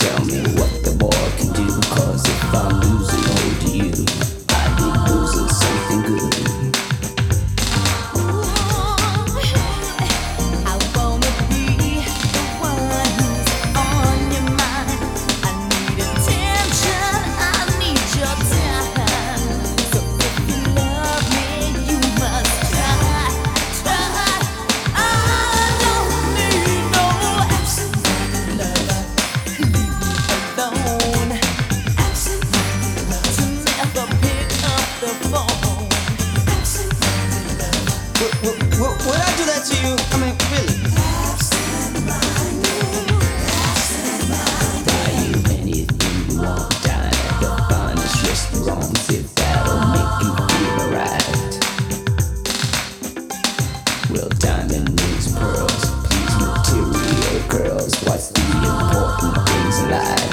tell me what the boy can do. Cause if I'm losing hold to you, I'd be losing something good. Would I do that to you? I mean, really? Buy you anything you want, dine at the finest restaurants if that'll make you feel alright. Well, diamond rings, pearls, please material girls. What's the important things in life?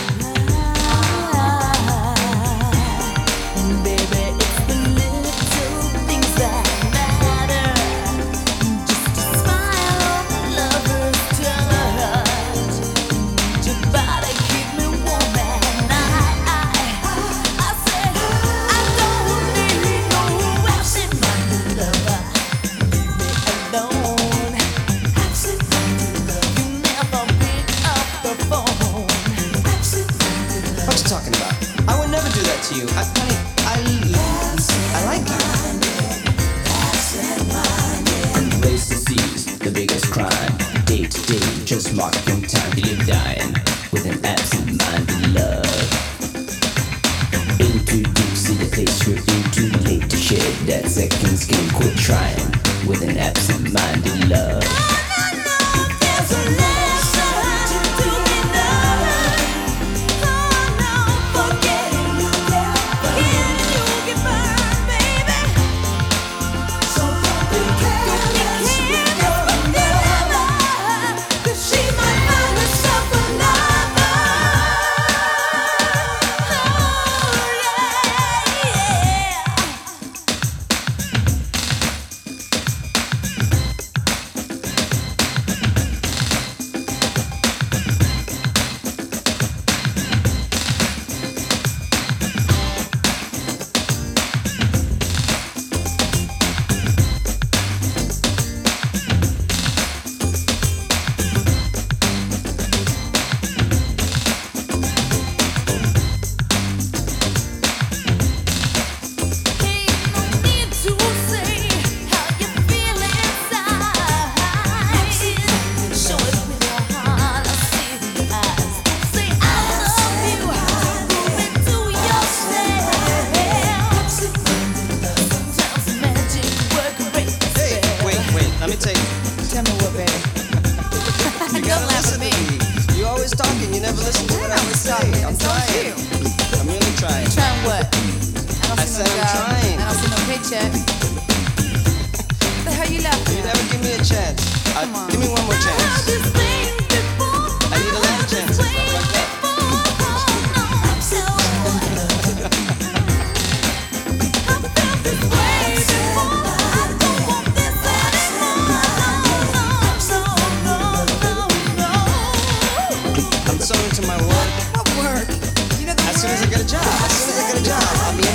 What you talking about? I would never do that to you. Honey, I like you. Race to seize the biggest crime. Day to day, just marking time to live dying with an absent-minded love. Introducing the place you're in too late to shed that second skin. Quit trying with an absent-minded love. Let me tell you. Tell me what, baby. You gotta listen to me. You always talking, you never listen to what I always say. I'm trying. I'm really trying. Trying what? I said I'm trying. I don't see no paycheck. The hell you laughing You at? never give me a chance. Come on. Give me one more chance. I need a lot of chances. I'm so into my work. What work? You know the As soon as I get a job, I'll be